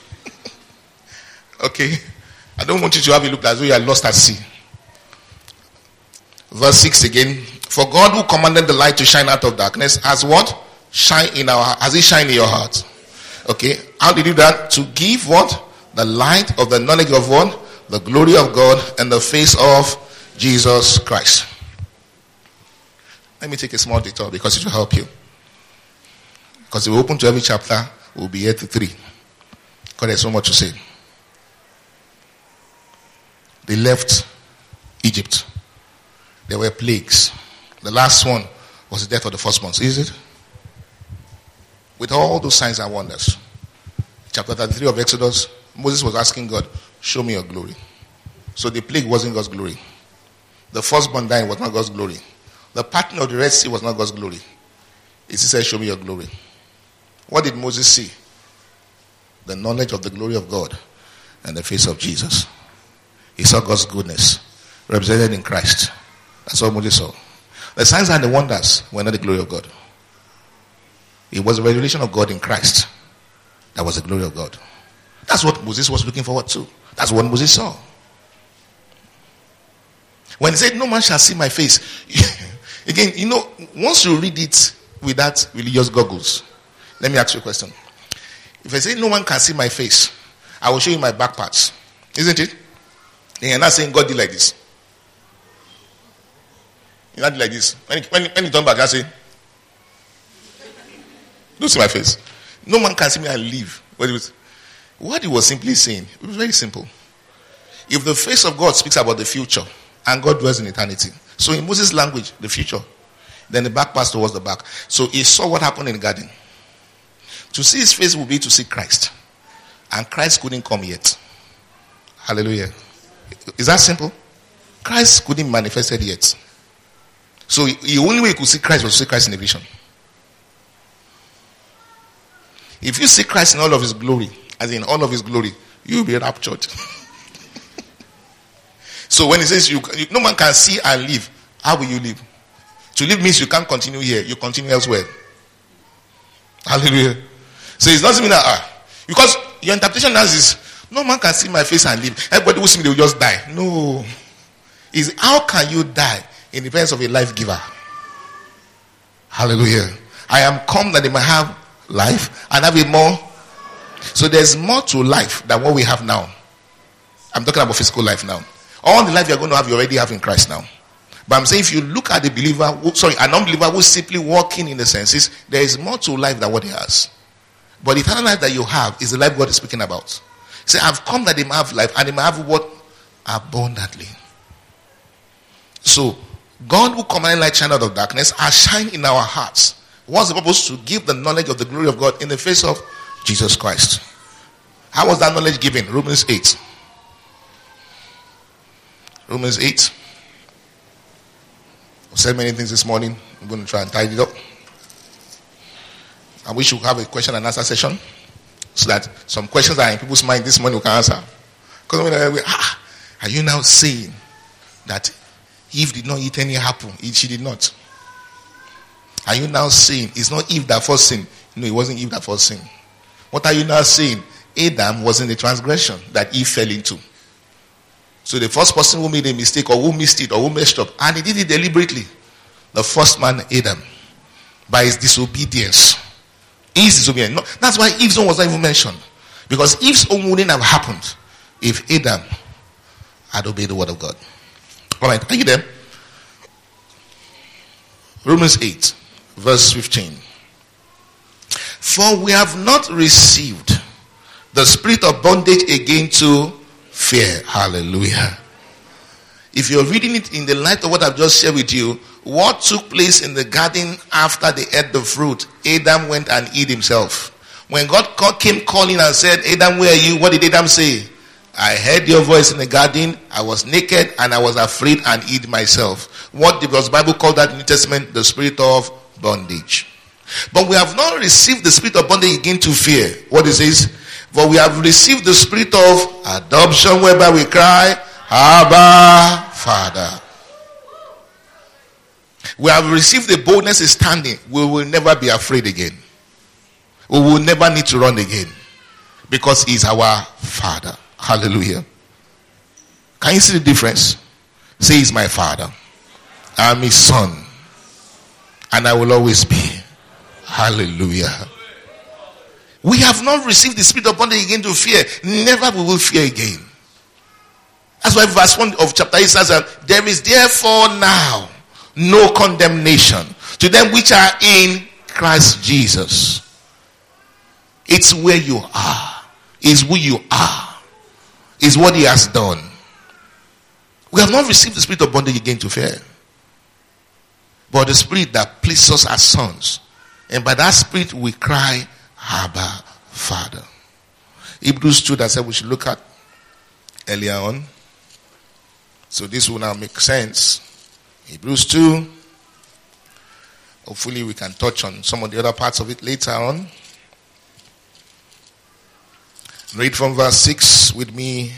Okay? I don't want you to have a look as though you are lost at sea. Verse 6 again. For God who commanded the light to shine out of darkness has what? Has he shined in your heart? Okay. How did he do that? To give what? The light of the knowledge of what? The glory of God and the face of Jesus Christ. Let me take a small detour because it will help you. Because if we open to every chapter, we'll be here to 3. Because there's so much to say. They left Egypt. There were plagues. The last one was the death of the firstborn. Is it? With all those signs and wonders. Chapter 33 of Exodus, Moses was asking God, show me your glory. So the plague wasn't God's glory. The firstborn dying was not God's glory. The parting of the Red Sea was not God's glory. He said, show me your glory. What did Moses see? The knowledge of the glory of God and the face of Jesus. He saw God's goodness represented in Christ. That's what Moses saw. The signs and the wonders were not the glory of God. It was the revelation of God in Christ that was the glory of God. That's what Moses was looking forward to. That's what Moses saw. When he said, no man shall see my face. Again, once you read it with that religious goggles, let me ask you a question. If I say no one can see my face, I will show you my back parts. Isn't it? And you're not saying God did like this. You're not like this. When you turn back, I say, don't see my face. No man can see me and live. What he was simply saying, it was very simple. If the face of God speaks about the future, and God dwells in eternity. So in Moses' language, the future. Then the back passed towards the back. So he saw what happened in the garden. To see his face would be to see Christ. And Christ couldn't come yet. Hallelujah. Is that simple? Christ couldn't manifested yet. So the only way you could see Christ was to see Christ in a vision. If you see Christ in all of his glory, as in all of his glory, you'll be raptured. So when he says no man can see and live, how will you live? To live means you can't continue here, you continue elsewhere. Hallelujah. So it's not mean that because your interpretation now is no man can see my face and live. Everybody will see me, they will just die. No. Is how can you die in the presence of a life giver? Hallelujah. I am come that they might have life and have it more. So there's more to life than what we have now. I'm talking about physical life now. All the life you're going to have, you already have in Christ now. But I'm saying if you look at the believer, an unbeliever who's simply walking in the senses, there is more to life than what he has. But the eternal life that you have is the life God is speaking about. Say, I've come that they might have life and they might have what? Abundantly. So, God who commanded light shine out of darkness has shined in our hearts. What's the purpose? To give the knowledge of the glory of God in the face of Jesus Christ. How was that knowledge given? Romans 8. Romans 8. I've said many things this morning. I'm going to try and tidy it up. I wish we have a question and answer session so that some questions that are in people's mind this morning we can answer. Because are you now saying that Eve did not eat any apple? She did not. Are you now saying it's not Eve that first sinned? No, it wasn't Eve that first sinned. What are you now saying? Adam was in the transgression that Eve fell into. So the first person who made a mistake or who missed it or who messed up, and he did it deliberately, the first man, Adam, by his disobedience. His disobedience. No, that's why Eve's own was not even mentioned. Because Eve's own wouldn't have happened if Adam had obeyed the word of God. Alright, are you there? Romans 8, verse 15. For we have not received the spirit of bondage again to fear. Hallelujah. If you're reading it in the light of what I've just shared with you, what took place in the garden after they ate the fruit? Adam went and hid himself. When God came calling and said, Adam, where are you? What did Adam say? I heard your voice in the garden. I was naked and I was afraid and hid myself. What does the Bible call that in the New Testament? The spirit of bondage. But we have not received the spirit of bondage again to fear. What is this? For we have received the spirit of adoption, whereby we cry, Abba, Father. We have received the boldness in standing. We will never be afraid again. We will never need to run again. Because He is our Father. Hallelujah. Can you see the difference? Say, He's my Father. I am His Son. And I will always be. Hallelujah. We have not received the spirit of bondage again to fear. Never we will fear again. That's why verse 1 of chapter 8 says that there is therefore now no condemnation to them which are in Christ Jesus. It's where you are. It's who you are. It's what He has done. We have not received the spirit of bondage again to fear, but the spirit that pleases us as sons. And by that spirit we cry, Abba, Father. Hebrews 2 that said we should look at earlier on. So this will now make sense. Hebrews 2. Hopefully we can touch on some of the other parts of it later on. Read from verse 6 with me.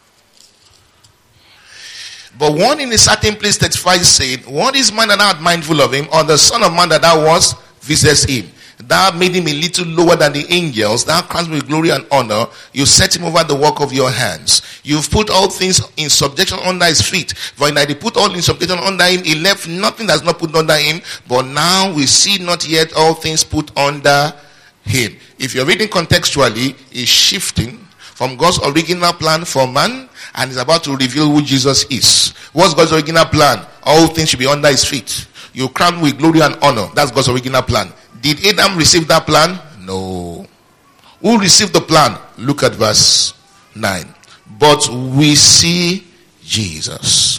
But one in a certain place testifies, saying, what is man that thou art mindful of him, or the son of man that thou wast visitest him? Thou made him a little lower than the angels. Thou crowned him with glory and honor. You set him over the work of your hands. You've put all things in subjection under his feet. For in that he put all in subjection under him, he left nothing that's not put under him. But now we see not yet all things put under him. If you're reading contextually, he's shifting from God's original plan for man, and is about to reveal who Jesus is. What's God's original plan? All things should be under his feet. You crown with glory and honor. That's God's original plan. Did Adam receive that plan? No. Who received the plan? Look at verse 9. But we see Jesus,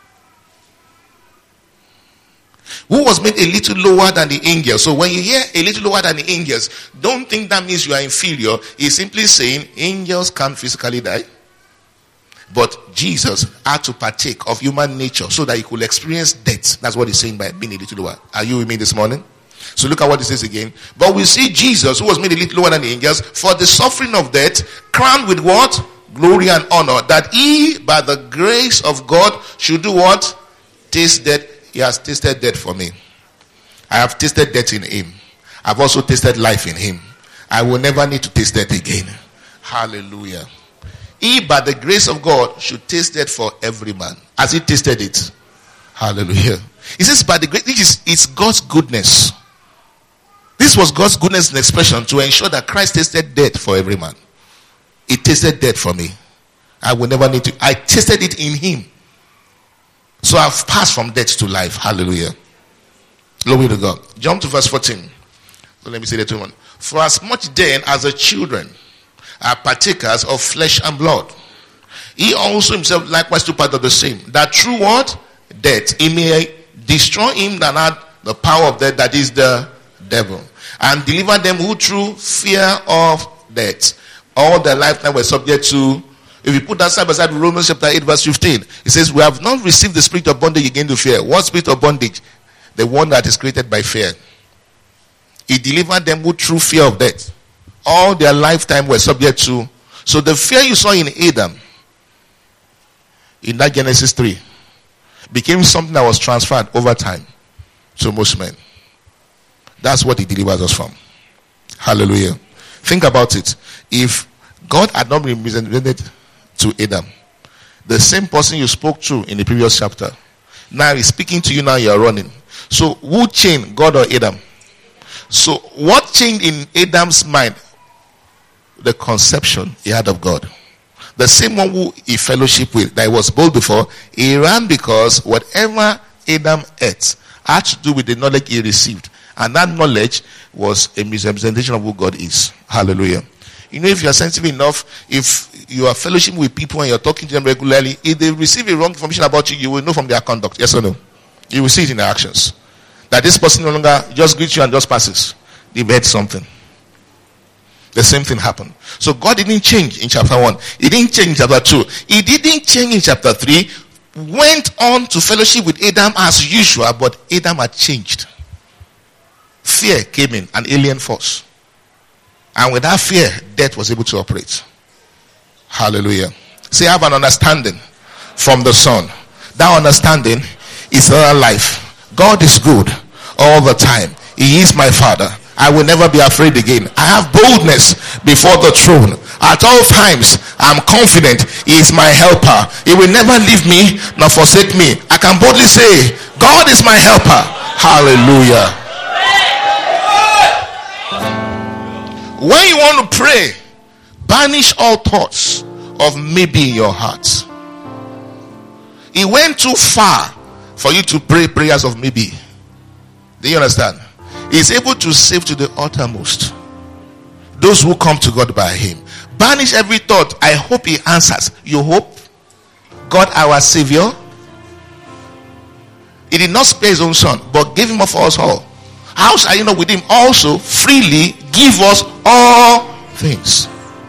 who was made a little lower than the angels. So when you hear a little lower than the angels, don't think that means you are inferior. He's simply saying angels can't physically die. But Jesus had to partake of human nature so that he could experience death. That's what he's saying by being a little lower. Are you with me this morning? So look at what it says again. But we see Jesus, who was made a little lower than the angels, for the suffering of death, crowned with what? Glory and honor. That he, by the grace of God, should do what? Taste death. He has tasted death for me. I have tasted death in him. I've also tasted life in him. I will never need to taste death again. Hallelujah. He, by the grace of God, should taste death for every man. Has he tasted it? Hallelujah. He says, by the grace, it's God's goodness. This was God's goodness in expression to ensure that Christ tasted death for every man. He tasted death for me. I will never need to. I tasted it in him. So I've passed from death to life. Hallelujah. Glory to God. Jump to verse 14. So let me say that to one. For as much then as the children are partakers of flesh and blood, he also himself likewise took part of the same, that through what? Death, he may destroy him that had the power of death, that is the devil, and deliver them who through fear of death all their lifetime were subject to. If you put that side by side with Romans chapter 8 verse 15, it says, we have not received the spirit of bondage again to fear. What spirit of bondage? The one that is created by fear. He delivered them who through fear of death all their lifetime were subject to. So the fear you saw in Adam, in that Genesis 3, became something that was transferred over time to most men. That's what he delivers us from. Hallelujah. Think about it. If God had not been presented to Adam, the same person you spoke to in the previous chapter, now he's speaking to you, now you're running. So who changed, God or Adam? So what changed in Adam's mind? The conception he had of God. The same one who he fellowship with, that he was bold before, he ran because whatever Adam ate had to do with the knowledge he received. And that knowledge was a misrepresentation of who God is. Hallelujah. You know, if you are sensitive enough, if you are fellowship with people and you're talking to them regularly, if they receive a wrong information about you, you will know from their conduct. Yes or no? You will see it in their actions. That this person no longer just greets you and just passes. They've heard something. The same thing happened. So God didn't change in chapter 1. He didn't change in chapter 2. He didn't change in chapter 3. Went on to fellowship with Adam as usual, but Adam had changed. Fear came in, an alien force. And with that fear, death was able to operate. Hallelujah. Say, I have an understanding from the Son. That understanding is our life. God is good all the time. He is my Father. I will never be afraid again. I have boldness before the throne. At all times, I'm confident He is my helper. He will never leave me nor forsake me. I can boldly say, God is my helper. Hallelujah. When you want to pray, banish all thoughts of maybe in your heart. It went too far for you to pray prayers of maybe. Do you understand? He's able to save to the uttermost those who come to God by Him. Banish every thought. I hope He answers. You hope? God our Savior? He did not spare His own Son, but gave Him up for us all. How shall you not with Him also freely give us all things?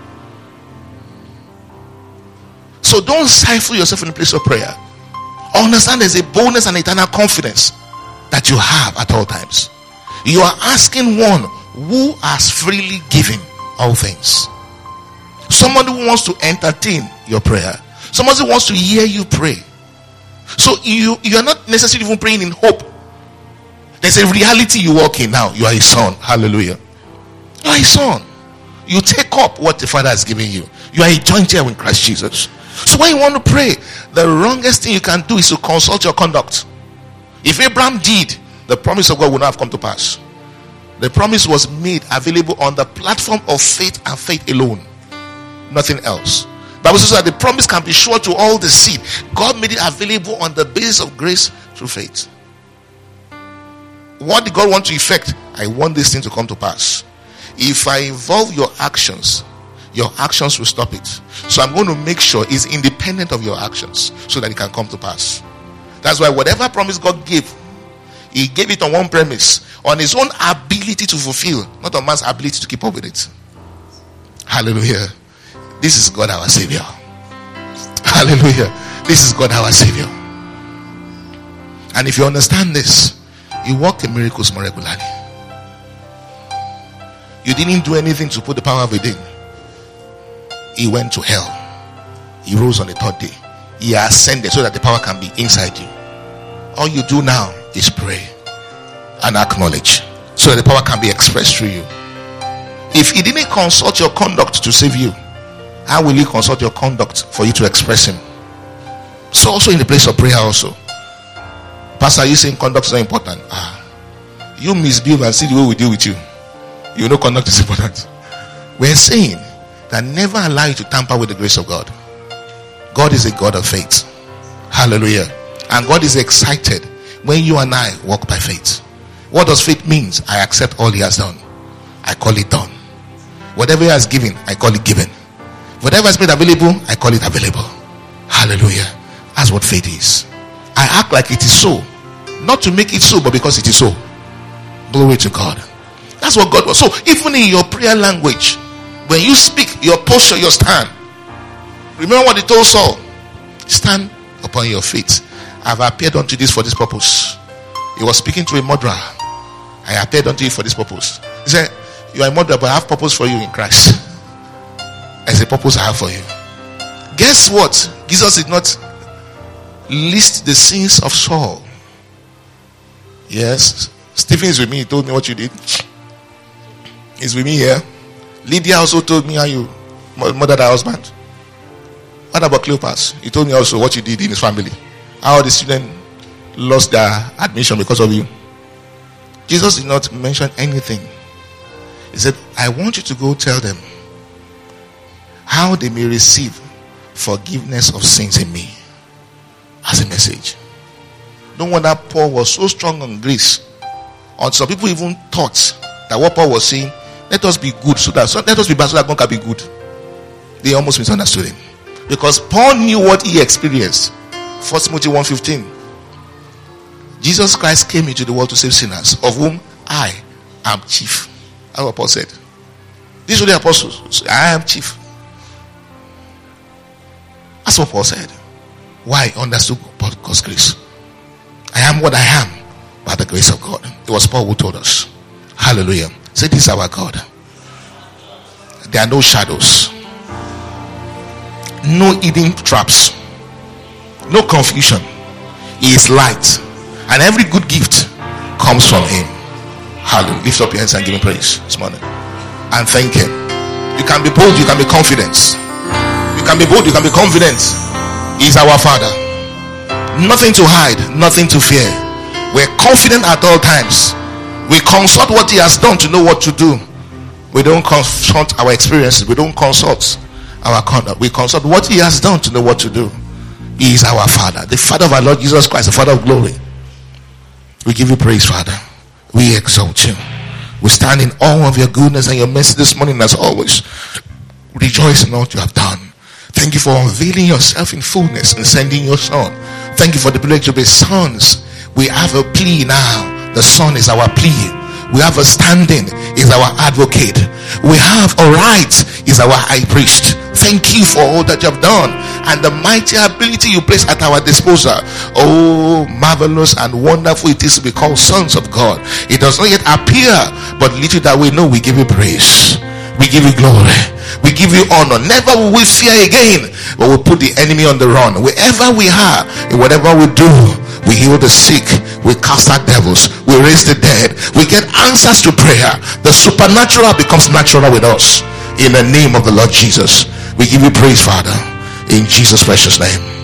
So don't stifle yourself in a place of prayer. Understand there's a boldness and eternal confidence that you have at all times. You are asking one who has freely given all things. Somebody who wants to entertain your prayer. Somebody who wants to hear you pray. So you are not necessarily even praying in hope. There's a reality you walk in now. You are a son. Hallelujah. You are a son. You take up what the Father has given you. You are a joint heir with Christ Jesus. So when you want to pray, the wrongest thing you can do is to consult your conduct. If Abraham did, the promise of God would not have come to pass. The promise was made available on the platform of faith and faith alone. Nothing else. The Bible says that the promise can be sure to all the seed. God made it available on the basis of grace through faith. What did God want to effect? I want this thing to come to pass. If I involve your actions will stop it. So I'm going to make sure it's independent of your actions so that it can come to pass. That's why whatever promise God gave, He gave it on one premise, on His own ability to fulfill, not on man's ability to keep up with it. Hallelujah. This is God our Savior. Hallelujah. This is God our Savior. And if you understand this, you walk in miracles more regularly. You didn't do anything to put the power within. He went to hell. He rose on the third day. He ascended so that the power can be inside you. All you do now is pray and acknowledge so that the power can be expressed through you. If He didn't consult your conduct to save you, how will He consult your conduct for you to express Him? So also in the place of prayer also. Pastor, are you saying conduct is not important? You misbehave and see the way we deal with you. You know conduct is important. We're saying that never allow you to tamper with the grace of God. God is a God of faith. Hallelujah. And God is excited when you and I walk by faith. What does faith mean? I accept all He has done. I call it done. Whatever He has given, I call it given. Whatever is made available, I call it available. Hallelujah. That's what faith is. I act like it is so. Not to make it so, but because it is so. Glory to God. That's what God was. So even in your prayer language, when you speak, your posture, your stand. Remember what He told Saul. Stand upon your feet. I have appeared unto this for this purpose. He was speaking to a murderer. I appeared unto you for this purpose. He said, you are a murderer, but I have purpose for you in Christ. There's a purpose I have for you. Guess what? Jesus did not list the sins of Saul. Yes. Stephen is with me. He told me what you did. He's with me here. Lydia also told me how you murdered her husband. What about Cleopas? He told me also what you did in his family. How the students lost their admission because of you. Jesus did not mention anything. He said, I want you to go tell them how they may receive forgiveness of sins in me. As a message. No wonder Paul was so strong on grace. Some people even thought that what Paul was saying let us be good let us be bad so that God can be good. They almost misunderstood him. Because Paul knew what he experienced. 1 Timothy 1:15. Jesus Christ came into the world to save sinners, of whom I am chief. That's what Paul said. These were the apostles. I am chief. That's what Paul said. Why? Understood God's grace. I am what I am by the grace of God. It was Paul who told us. Hallelujah. Say, this is our God. There are no shadows, no hidden traps, no confusion. He is light, and every good gift comes from him. Hallelujah. Lift up your hands and give him praise this morning and thank him. You can be bold, you can be confident. You can be bold, you can be confident. He is our Father. Nothing to hide, nothing to fear. We're confident at all times. We consult what he has done to know what to do. We don't consult our experiences. We don't consult our conduct. We consult what he has done to know what to do. He is our Father, the Father of our Lord Jesus Christ, the Father of glory. We give you praise, Father. We exalt you. We stand in awe of your goodness and your mercy this morning as always. Rejoice in what you have done. Thank you for unveiling yourself in fullness and sending your Son. Thank you for the privilege to be sons. We have a plea now. The Son is our plea. We have a standing, is our advocate. We have a right, is our high priest. Thank you for all that you have done and the mighty ability you place at our disposal. Oh, marvelous and wonderful it is to be called sons of God. It does not yet appear, but little that we know, we give you praise. We give you glory. We give you honor. Never will we fear again, but we put the enemy on the run. Wherever we are, in whatever we do, we heal the sick, we cast out devils, we raise the dead, we get answers to prayer. The supernatural becomes natural with us. In the name of the Lord Jesus, we give you praise, Father, in Jesus' precious name.